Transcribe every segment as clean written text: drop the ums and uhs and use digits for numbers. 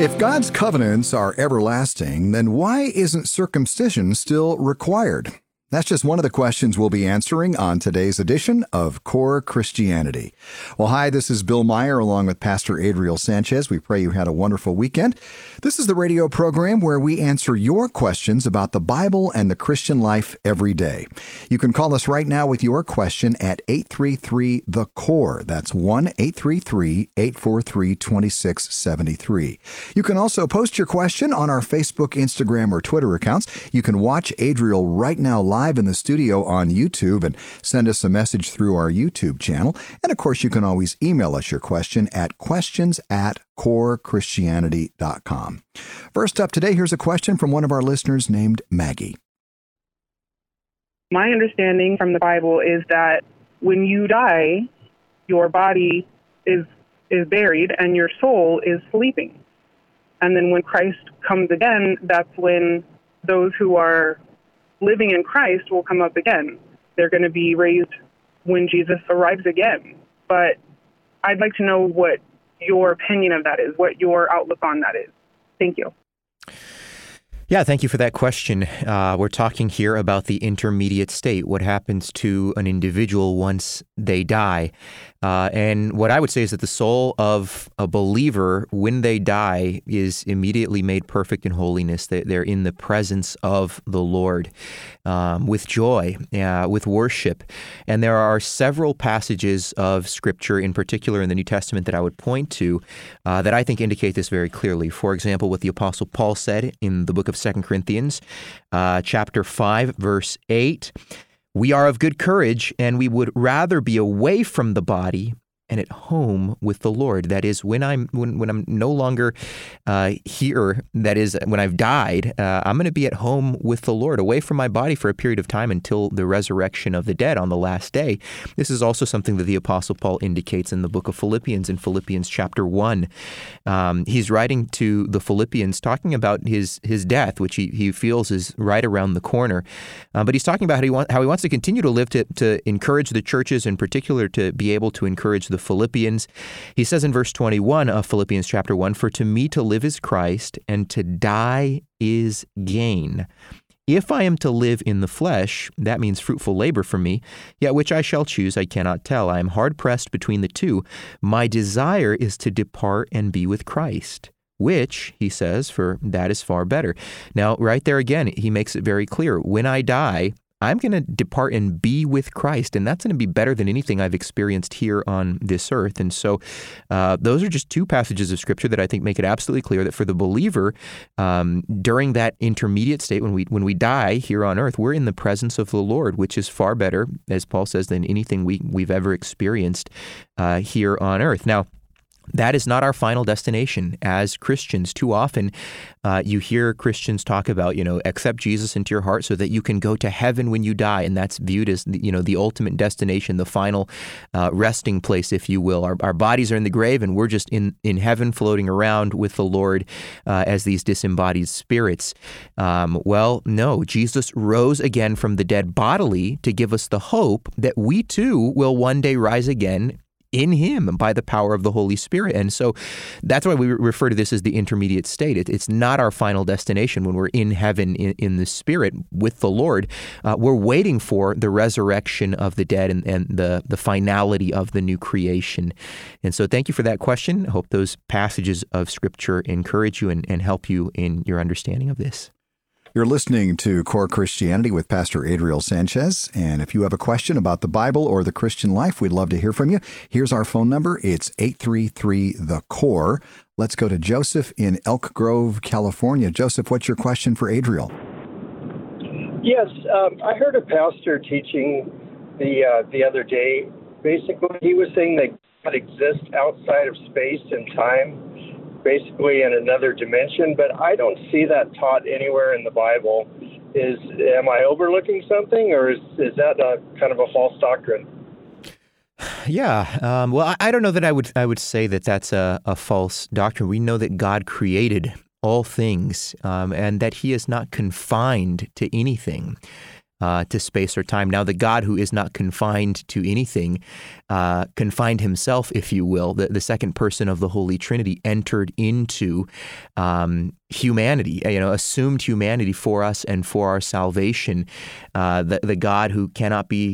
If God's covenants are everlasting, then why isn't circumcision still required? That's just one of the questions we'll be answering on today's edition of Core Christianity. Well, hi, this is Bill Meyer along with Pastor Adriel Sanchez. We pray you had a wonderful weekend. This is the radio program where we answer your questions about the Bible and the Christian life every day. You can call us right now with your question at 833-THE-CORE. That's 1-833-843-2673. You can also post your question on our Facebook, Instagram, or Twitter accounts. You can watch Adriel right now live in the studio on YouTube and send us a message through our YouTube channel. And of course, you can always email us your question at questions@corechristianity.com. First up today, here's a question from one of our listeners named Maggie. My understanding from the Bible is that when you die, your body is buried and your soul is sleeping. And then when Christ comes again, that's when those who are living in Christ will come up again. They're going to be raised when Jesus arrives again. But I'd like to know what your opinion of that is, what your outlook on that is. Thank you. Yeah, thank you for that question. We're talking here about the intermediate state, what happens to an individual once they die. And what I would say is that the soul of a believer, when they die, is immediately made perfect in holiness. They're in the presence of the Lord with joy, with worship. And there are several passages of Scripture, in particular in the New Testament, that I would point to that I think indicate this very clearly. For example, what the Apostle Paul said in the book of 2 Corinthians, chapter 5, verse 8, "We are of good courage, and we would rather be away from the body and at home with the Lord." That is, when I'm no longer here, that is, when I've died, I'm going to be at home with the Lord, away from my body for a period of time until the resurrection of the dead on the last day. This is also something that the Apostle Paul indicates in the book of Philippians, in Philippians chapter 1. He's writing to the Philippians, talking about his death, which he feels is right around the corner. But he's talking about how he wants to continue to live to encourage the churches, in particular to be able to encourage the Philippians. He says in verse 21 of Philippians chapter 1, "For to me to live is Christ, and to die is gain. If I am to live in the flesh, that means fruitful labor for me, yet which I shall choose I cannot tell. I am hard-pressed between the two. My desire is to depart and be with Christ, which," he says, "for that is far better." Now, right there again, he makes it very clear. When I die, I'm going to depart and be with Christ, and that's going to be better than anything I've experienced here on this earth. And so those are just two passages of Scripture that I think make it absolutely clear that for the believer, during that intermediate state, when we die here on earth, we're in the presence of the Lord, which is far better, as Paul says, than anything we've ever experienced here on earth. Now, that is not our final destination as Christians. Too often, you hear Christians talk about, accept Jesus into your heart so that you can go to heaven when you die, and that's viewed as, the ultimate destination, the final resting place, if you will. Our bodies are in the grave, and we're just in heaven, floating around with the Lord as these disembodied spirits. Well, no, Jesus rose again from the dead bodily to give us the hope that we too will one day rise again in Him by the power of the Holy Spirit. And so that's why we refer to this as the intermediate state. It's not our final destination when we're in heaven in the Spirit with the Lord. We're waiting for the resurrection of the dead and the finality of the new creation. And so thank you for that question. I hope those passages of Scripture encourage you and help you in your understanding of this. You're listening to Core Christianity with Pastor Adriel Sanchez. And if you have a question about the Bible or the Christian life, we'd love to hear from you. Here's our phone number. It's 833-THE-CORE. Let's go to Joseph in Elk Grove, California. Joseph, what's your question for Adriel? Yes, I heard a pastor teaching the other day. Basically, he was saying that God exists outside of space and time, basically in another dimension, but I don't see that taught anywhere in the Bible. Am I overlooking something, or is that a kind of a false doctrine? Yeah, well, I don't know that I would say that that's a false doctrine. We know that God created all things, and that He is not confined to anything. to space or time. Now, the God who is not confined to anything, confined himself, if you will, the second person of the Holy Trinity entered into humanity, assumed humanity for us and for our salvation. The God who cannot be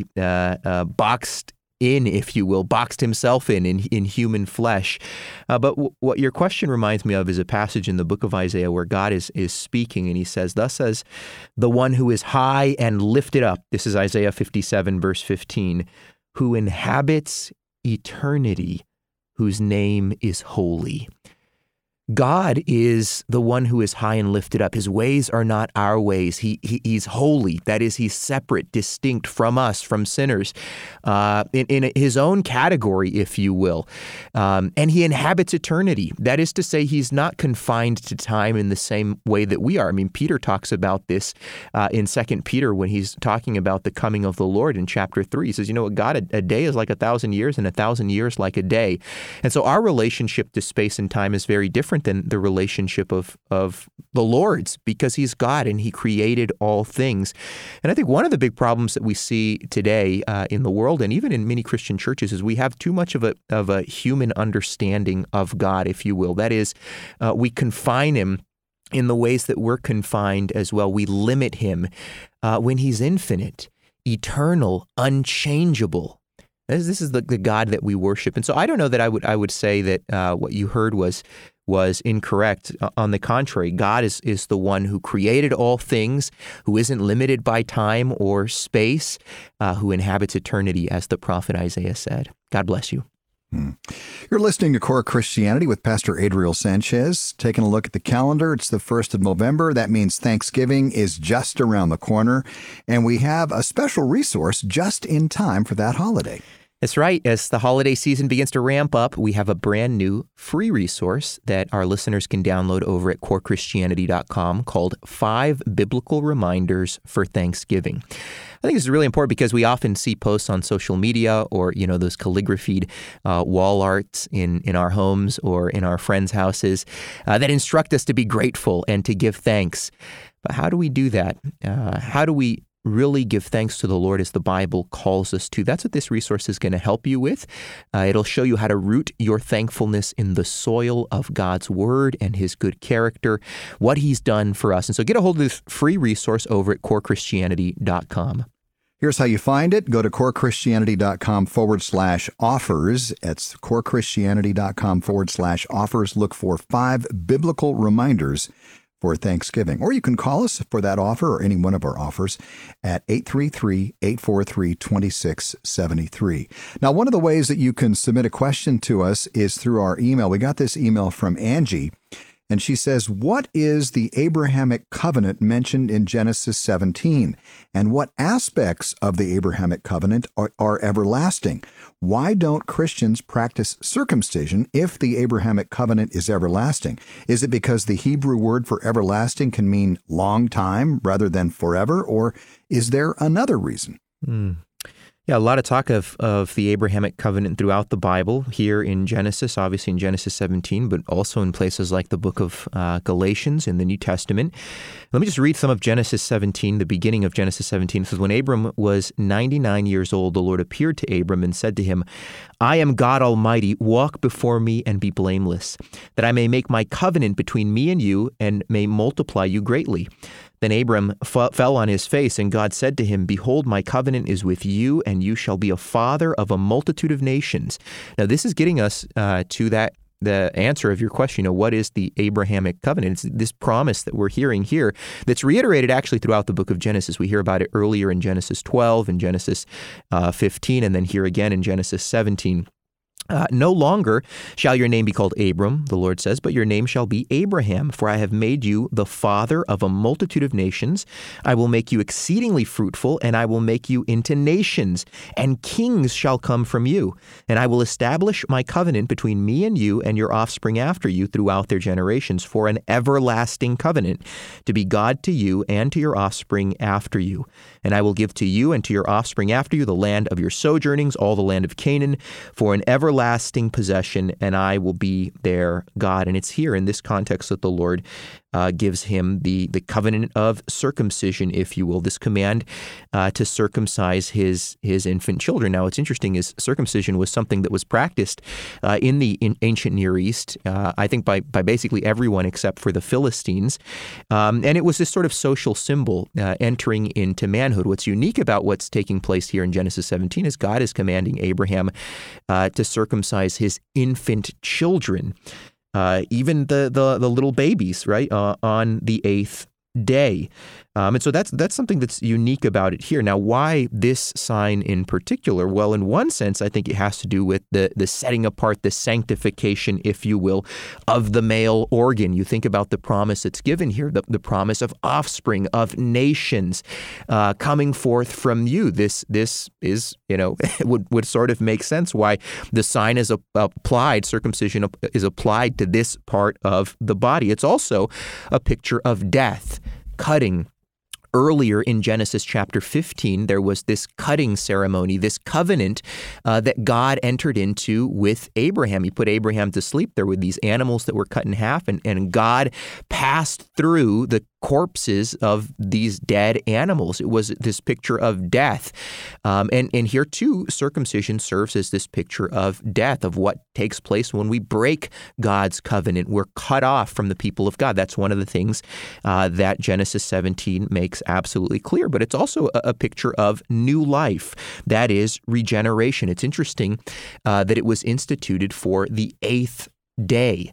boxed in, if you will, boxed himself in human flesh. But what your question reminds me of is a passage in the book of Isaiah where God is speaking, and he says, "Thus says the one who is high and lifted up," this is Isaiah 57, verse 15, "who inhabits eternity, whose name is holy." God is the one who is high and lifted up. His ways are not our ways. He's holy. That is, he's separate, distinct from us, from sinners, in his own category, if you will. And he inhabits eternity. That is to say, he's not confined to time in the same way that we are. I mean, Peter talks about this in 2 Peter when he's talking about the coming of the Lord in chapter 3. He says, God, a day is like 1,000 years and 1,000 years like a day. And so our relationship to space and time is very different than the relationship of the Lord's, because he's God and he created all things. And I think one of the big problems that we see today in the world and even in many Christian churches is we have too much of a human understanding of God, if you will. That is, we confine him in the ways that we're confined as well. We limit him when he's infinite, eternal, unchangeable. This is the God that we worship. And so I don't know that I would say that what you heard was incorrect. On the contrary, God is the one who created all things, who isn't limited by time or space, who inhabits eternity, as the prophet Isaiah said. God bless you. You're listening to Core Christianity with Pastor Adriel Sanchez. Taking a look at the calendar, it's the 1st of November. That means Thanksgiving is just around the corner, and we have a special resource just in time for that holiday. That's right. As the holiday season begins to ramp up, we have a brand new free resource that our listeners can download over at corechristianity.com called 5 Biblical Reminders for Thanksgiving. I think this is really important because we often see posts on social media or, those calligraphied wall arts in our homes or in our friends' houses that instruct us to be grateful and to give thanks. But how do we do that? How do we really give thanks to the Lord as the Bible calls us to? That's what this resource is going to help you with. It'll show you how to root your thankfulness in the soil of God's Word and His good character, what He's done for us. And so get a hold of this free resource over at corechristianity.com. Here's how you find it. Go to corechristianity.com/offers. It's corechristianity.com/offers. Look for 5 biblical reminders for Thanksgiving. Or you can call us for that offer or any one of our offers at 833-843-2673. Now, one of the ways that you can submit a question to us is through our email. We got this email from Angie, and she says, "What is the Abrahamic covenant mentioned in Genesis 17? And what aspects of the Abrahamic covenant are everlasting? Why don't Christians practice circumcision if the Abrahamic covenant is everlasting? Is it because the Hebrew word for everlasting can mean long time rather than forever? Or is there another reason?" Yeah, a lot of talk of the Abrahamic covenant throughout the Bible, here in Genesis, obviously in Genesis 17, but also in places like the book of Galatians in the New Testament. Let me just read some of Genesis 17, the beginning of Genesis 17. It says, "When Abram was 99 years old, the Lord appeared to Abram and said to him, 'I am God Almighty, walk before me and be blameless, that I may make my covenant between me and you and may multiply you greatly.' Then Abram fell on his face, and God said to him, 'Behold, my covenant is with you, and you shall be a father of a multitude of nations.'" Now, this is getting us to the answer of your question, what is the Abrahamic covenant? It's this promise that we're hearing here that's reiterated actually throughout the book of Genesis. We hear about it earlier in Genesis 12, in Genesis 15, and then here again in Genesis 17. "No longer shall your name be called Abram," the Lord says, "but your name shall be Abraham, for I have made you the father of a multitude of nations. I will make you exceedingly fruitful, and I will make you into nations, and kings shall come from you. And I will establish my covenant between me and you and your offspring after you throughout their generations for an everlasting covenant, to be God to you and to your offspring after you. And I will give to you and to your offspring after you the land of your sojournings, all the land of Canaan, for an everlasting possession, and I will be their God." And it's here in this context that the Lord gives him the covenant of circumcision, if you will, this command to circumcise his infant children. Now, what's interesting is circumcision was something that was practiced in the ancient Near East, I think by basically everyone except for the Philistines. And it was this sort of social symbol entering into manhood. What's unique about what's taking place here in Genesis 17 is God is commanding Abraham to circumcise his infant children, even the little babies, right, on the 8th day. And so that's something that's unique about it here. Now, why this sign in particular? Well, in one sense, I think it has to do with the setting apart, the sanctification, if you will, of the male organ. You think about the promise that's given here, the promise of offspring, of nations coming forth from you. This is, would sort of make sense why the sign is applied, circumcision is applied to this part of the body. It's also a picture of death, cutting. Earlier in Genesis chapter 15, there was this cutting ceremony, this covenant that God entered into with Abraham. He put Abraham to sleep. There were these animals that were cut in half, and God passed through the corpses of these dead animals. It was this picture of death. And here too, circumcision serves as this picture of death, of what takes place when we break God's covenant. We're cut off from the people of God. That's one of the things that Genesis 17 makes absolutely clear. But it's also a picture of new life, that is regeneration. It's interesting that it was instituted for the 8th day.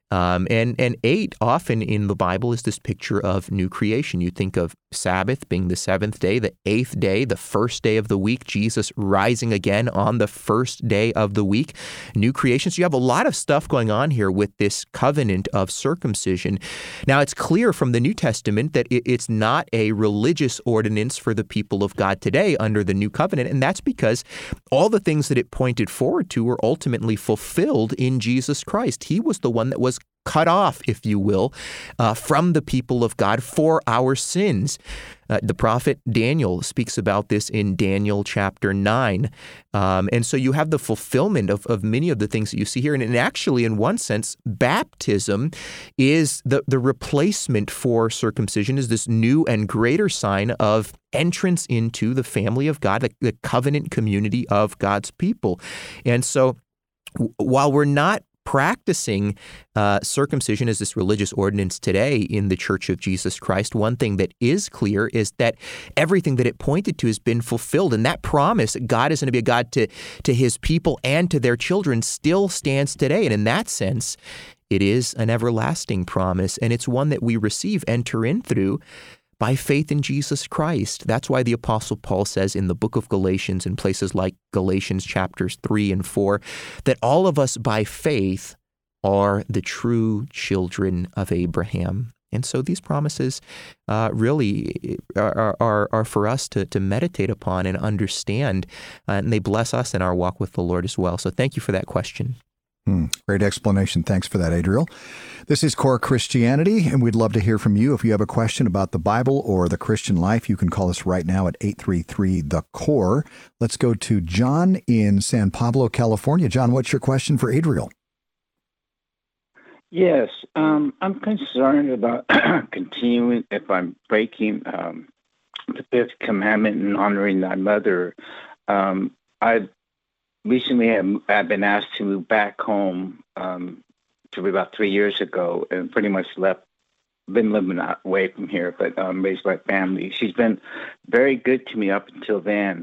And 8 often in the Bible is this picture of new creation. You think of Sabbath being the 7th day, the 8th day, the first day of the week, Jesus rising again on the first day of the week, new creation. So you have a lot of stuff going on here with this covenant of circumcision. Now, it's clear from the New Testament that it's not a religious ordinance for the people of God today under the new covenant, and that's because all the things that it pointed forward to were ultimately fulfilled in Jesus Christ. He was the one that was cut off, if you will, from the people of God for our sins. The prophet Daniel speaks about this in Daniel chapter 9. And so you have the fulfillment of many of the things that you see here. And actually, in one sense, baptism is the replacement for circumcision, is this new and greater sign of entrance into the family of God, the covenant community of God's people. And so while we're not practicing circumcision as this religious ordinance today in the Church of Jesus Christ, one thing that is clear is that everything that it pointed to has been fulfilled. And that promise that God is going to be a God to his people and to their children still stands today. And in that sense, it is an everlasting promise. And it's one that we receive, enter in through by faith in Jesus Christ. That's why the Apostle Paul says in the book of Galatians, in places like Galatians chapters 3 and 4, that all of us by faith are the true children of Abraham. And so these promises really are for us to meditate upon and understand, and they bless us in our walk with the Lord as well. So thank you for that question. Great explanation. Thanks for that, Adriel. This is Core Christianity, and we'd love to hear from you. If you have a question about the Bible or the Christian life, you can call us right now at 833-THE-CORE. Let's go to John in San Pablo, California. John, what's your question for Adriel? Yes, I'm concerned about continuing if I'm breaking the fifth commandment and honoring thy mother. I recently have been asked to move back home to about 3 years ago, and pretty much been living away from here, but raised by family. She's been very good to me up until then.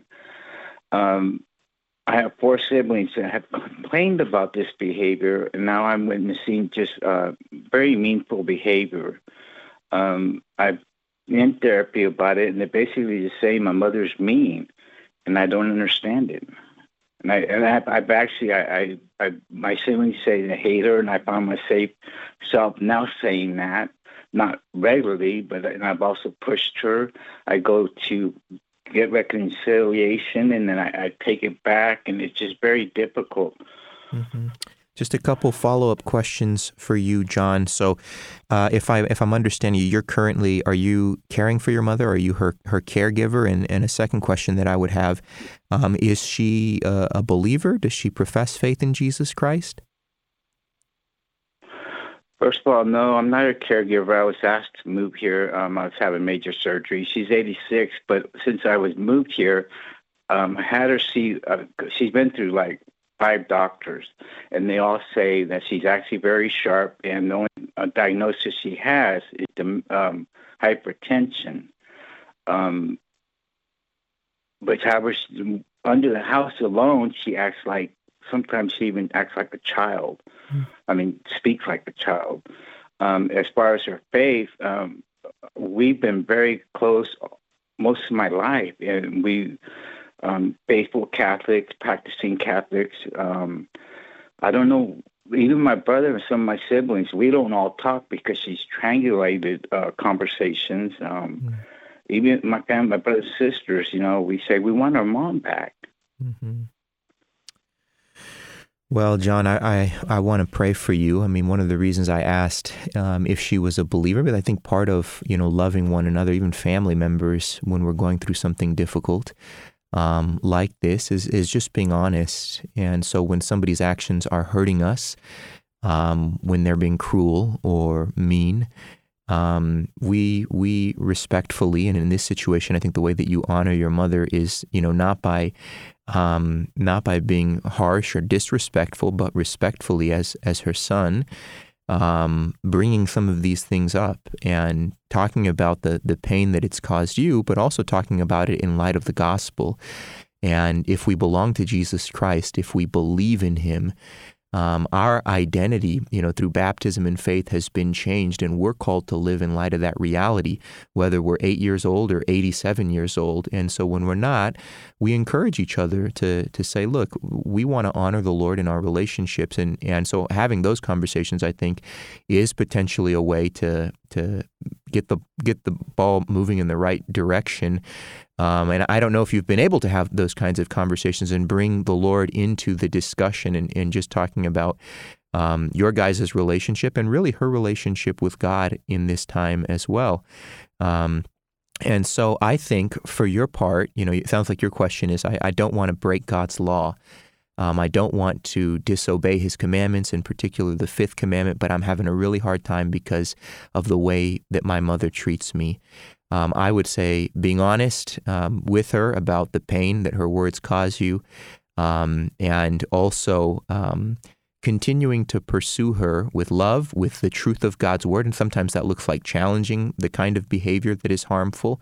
I have 4 siblings that have complained about this behavior, and now I'm witnessing just very meanful behavior. I've been in therapy about it, and they're basically just saying my mother's mean, and I don't understand it. I've actually, my siblings say they hate her, and I found myself now saying that, not regularly, but and I've also pushed her. I go to get reconciliation, and then I take it back, and it's just very difficult. Mm-hmm. Just a couple follow-up questions for you, John. So if I'm understanding you, are you caring for your mother? Are you her caregiver? And a second question that I would have, is she a believer? Does she profess faith in Jesus Christ? First of all, no, I'm not a caregiver. I was asked to move here. I was having major surgery. She's 86, but since I was moved here, I had her see. She's been through like 5 doctors, and they all say that she's actually very sharp, and the only diagnosis she has is hypertension. But however, under the house alone, she acts like, sometimes she even acts like a child. I mean, speaks like a child. As far as her faith, we've been very close most of my life, and we faithful Catholics, practicing Catholics. I don't know, even my brother and some of my siblings, we don't all talk because she's triangulated conversations. Even my family, my brothers and sisters, we say we want our mom back. Mm-hmm. Well, John, I want to pray for you. I mean, one of the reasons I asked if she was a believer, but I think part of, loving one another, even family members, when we're going through something difficult like this, is just being honest. And so when somebody's actions are hurting us, when they're being cruel or mean, we respectfully, and in this situation, I think the way that you honor your mother is, not by being harsh or disrespectful, but respectfully as her son, bringing some of these things up and talking about the pain that it's caused you, but also talking about it in light of the gospel. And if we belong to Jesus Christ, if we believe in him, our identity, through baptism and faith has been changed, and we're called to live in light of that reality, whether we're 8 years old or 87 years old. And so when we're not, we encourage each other to say, look, we want to honor the Lord in our relationships. And so having those conversations, I think, is potentially a way to get the ball moving in the right direction. And I don't know if you've been able to have those kinds of conversations and bring the Lord into the discussion and just talking about your guys' relationship and really her relationship with God in this time as well. And so I think for your part, it sounds like your question is, I don't want to break God's law. I don't want to disobey his commandments, in particular the 5th commandment, but I'm having a really hard time because of the way that my mother treats me. I would say being honest with her about the pain that her words cause you, and also continuing to pursue her with love, with the truth of God's word. And sometimes that looks like challenging the kind of behavior that is harmful,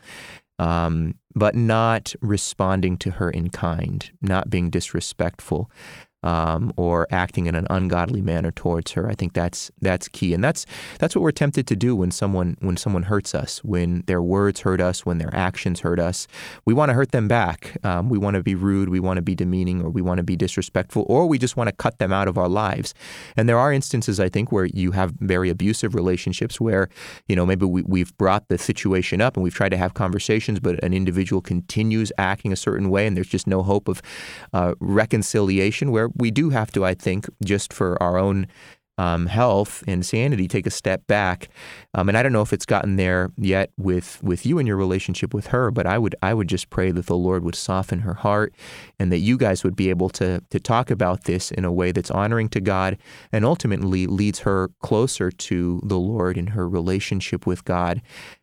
but not responding to her in kind, not being disrespectful, or acting in an ungodly manner towards her. I think that's key, and that's what we're tempted to do when someone hurts us, when their words hurt us, when their actions hurt us. We want to hurt them back. We want to be rude, we want to be demeaning, or we want to be disrespectful, or we just want to cut them out of our lives. And there are instances, I think, where you have very abusive relationships where, maybe we've brought the situation up and we've tried to have conversations, but an individual continues acting a certain way, and there's just no hope of reconciliation, where we do have to, I think, just for our own health and sanity, take a step back. And I don't know if it's gotten there yet with you and your relationship with her, but I would just pray that the Lord would soften her heart, and that you guys would be able to talk about this in a way that's honoring to God and ultimately leads her closer to the Lord in her relationship with God.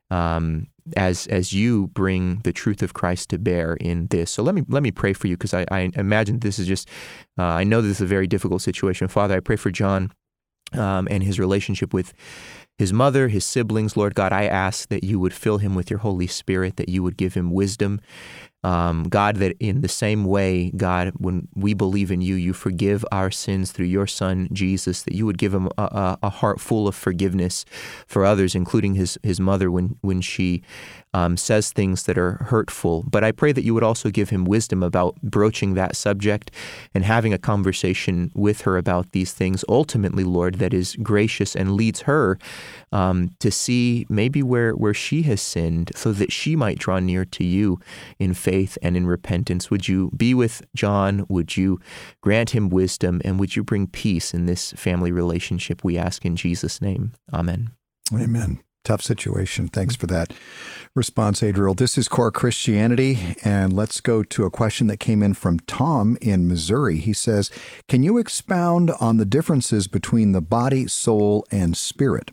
As you bring the truth of Christ to bear in this. So let me pray for you, because I imagine this is just, I know this is a very difficult situation. Father, I pray for John and his relationship with his mother, his siblings. Lord God, I ask that you would fill him with your Holy Spirit, that you would give him wisdom. God, that in the same way, God, when we believe in you, you forgive our sins through your Son, Jesus, that you would give him a heart full of forgiveness for others, including his mother when she says things that are hurtful. But I pray that you would also give him wisdom about broaching that subject and having a conversation with her about these things, ultimately, Lord, that is gracious and leads her to see maybe where she has sinned, so that she might draw near to you in faith and in repentance. Would you be with John? Would you grant him wisdom? And would you bring peace in this family relationship, we ask in Jesus' name. Amen. Amen. Tough situation. Thanks for that response, Adriel. This is Core Christianity, and let's go to a question that came in from Tom in Missouri. He says, can you expound on the differences between the body, soul, and spirit?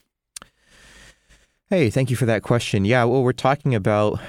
Hey, thank you for that question. Yeah, well, we're talking about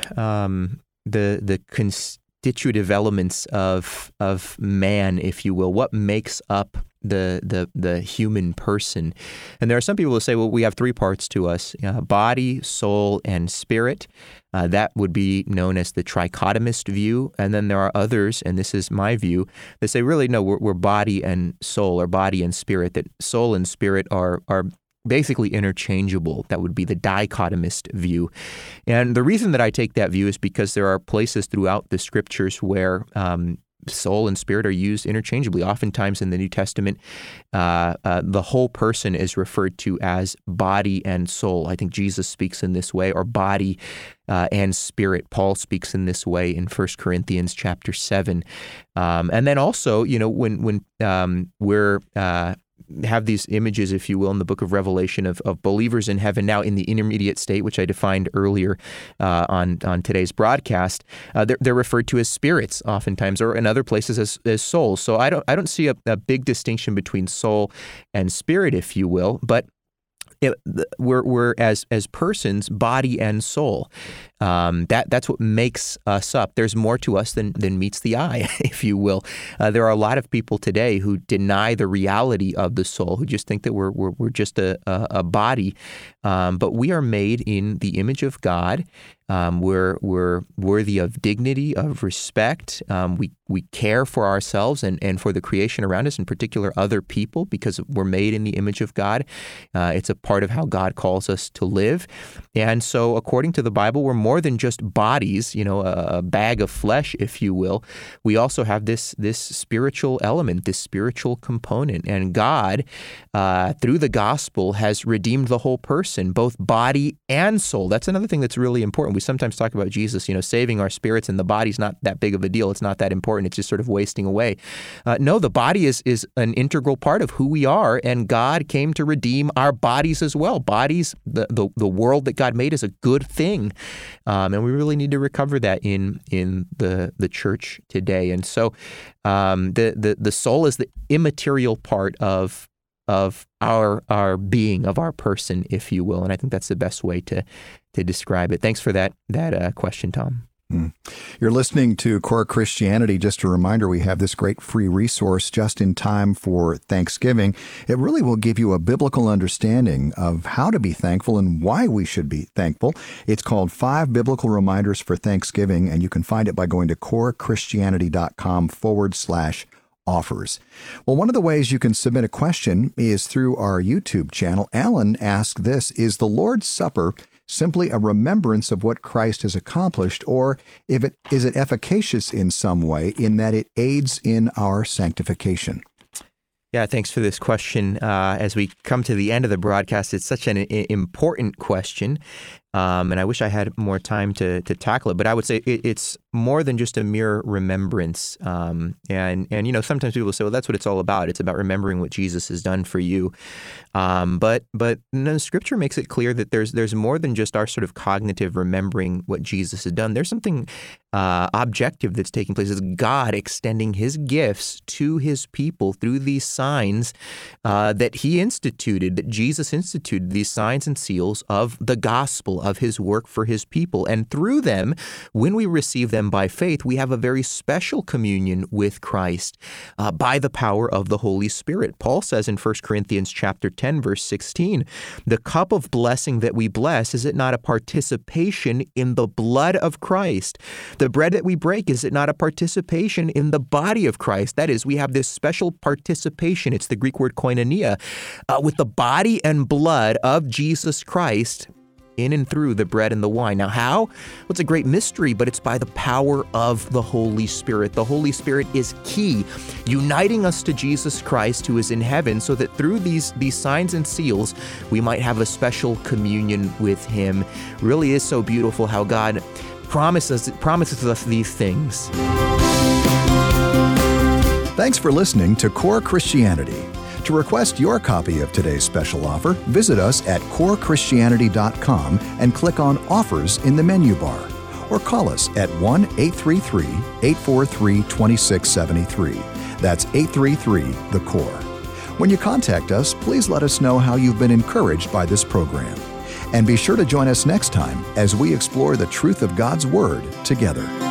the constitutive elements of man, if you will. What makes up the human person? And there are some people who say, well, we have three parts to us: body, soul, and spirit. That would be known as the trichotomist view. And then there are others, and this is my view, that say, really, no, we're body and soul, or body and spirit, that soul and spirit are basically interchangeable. That would be the dichotomist view. And the reason that I take that view is because there are places throughout the scriptures where soul and spirit are used interchangeably. Oftentimes in the New Testament, the whole person is referred to as body and soul. I think Jesus speaks in this way, or body and spirit. Paul speaks in this way in 1 Corinthians chapter 7. And then also, when we're have these images, if you will, in the book of Revelation of believers in heaven now in the intermediate state, which I defined earlier on today's broadcast. They're referred to as spirits oftentimes, or in other places as souls. So I don't see a big distinction between soul and spirit, if you will, but we're as persons, body and soul. That's what makes us up. There's more to us than meets the eye, if you will. There are a lot of people today who deny the reality of the soul, who just think that we're just a body. But we are made in the image of God. We're worthy of dignity, of respect. We care for ourselves and for the creation around us, in particular other people, because we're made in the image of God. It's a part of how God calls us to live. And so according to the Bible, we're more than just bodies, a bag of flesh, if you will. We also have this spiritual element, this spiritual component. And God, through the gospel, has redeemed the whole person, both body and soul. That's another thing that's really important. We sometimes talk about Jesus, saving our spirits, and the body's not that big of a deal. It's not that important. It's just sort of wasting away. No, the body is an integral part of who we are, and God came to redeem our bodies as well. Bodies, the world that God made is a good thing, and we really need to recover that in the church today. And so, the soul is the immaterial part of our being, of our person, if you will. And I think that's the best way to describe it. Thanks for that question, Tom. You're listening to Core Christianity. Just a reminder, we have this great free resource just in time for Thanksgiving. It really will give you a biblical understanding of how to be thankful and why we should be thankful. It's called 5 Biblical Reminders for Thanksgiving, and you can find it by going to corechristianity.com/offers. Well, one of the ways you can submit a question is through our YouTube channel. Alan asked this: is the Lord's Supper simply a remembrance of what Christ has accomplished, or is it efficacious in some way in that it aids in our sanctification? Yeah, thanks for this question. As we come to the end of the broadcast, it's such an important question, and I wish I had more time to tackle it. But I would say it's more than just a mere remembrance. And sometimes people say, well, that's what it's all about. It's about remembering what Jesus has done for you. But no, Scripture makes it clear that there's more than just our sort of cognitive remembering what Jesus has done. There's something objective that's taking place. It's God extending His gifts to His people through these signs that He instituted, that Jesus instituted, these signs and seals of the gospel, of His work for His people. And through them, when we receive them by faith, we have a very special communion with Christ by the power of the Holy Spirit. Paul says in 1 Corinthians chapter 10, verse 16, the cup of blessing that we bless, is it not a participation in the blood of Christ? The bread that we break, is it not a participation in the body of Christ? That is, we have this special participation. It's the Greek word koinonia, with the body and blood of Jesus Christ in and through the bread and the wine. Now, how? Well, it's a great mystery, but it's by the power of the Holy Spirit. The Holy Spirit is key, uniting us to Jesus Christ, who is in heaven, so that through these signs and seals, we might have a special communion with Him. Really is so beautiful how God promises us these things. Thanks for listening to Core Christianity. To request your copy of today's special offer, visit us at corechristianity.com and click on Offers in the menu bar. Or call us at 1-833-843-2673. That's 833-THE-CORE. When you contact us, please let us know how you've been encouraged by this program. And be sure to join us next time as we explore the truth of God's Word together.